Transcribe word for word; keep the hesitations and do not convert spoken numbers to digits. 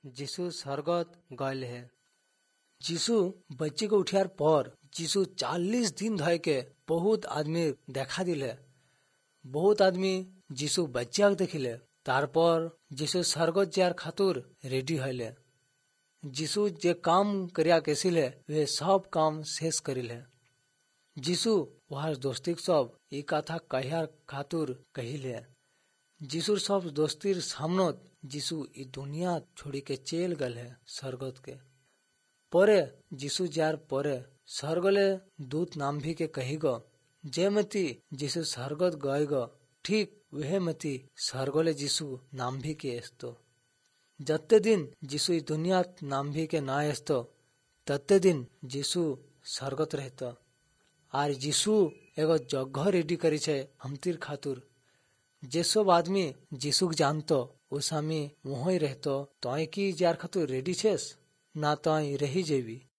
जीशु स्वर्गत गए है। जीशु बच्चे को उठार पर जीशु चालीस दिन धय के बहुत आदमी देखा दिले। बहुत आदमी जीशु बच्चा देखिले। तार पर जीशु स्वर्गत जार खातुर रेडी हईले। जीशु जे काम करिया केसिले वे सब काम शेष करिले। जीशु वहार दोस्ती सब ई कथा कहिया खातुर कहिले। जीशुर सब दोस्तीर सामनत जीशु ई दुनिया छोड़ी के चेल गल है स्वर्गत के। परे जीशु जार परे स्वर्गले दूत नाम भी के कही गो जे मती जीशु स्वर्गत गए गो ठीक वह मती स्वर्गले जीशु नाम भी के एस्तो। जत्ते दिन जीशु ई दुनिया नाम भी के ना एस्तो तत्ते दिन जीशु स्वर्गत रहतो। आर जीशु एगो जगह रेडी करी छे हमतिर खातुर। जे सब आदमी जीशु के जानतो उस आमी वहीं रहतो। तो की जार खातुर रेडी छेस ना तो रही जेबी।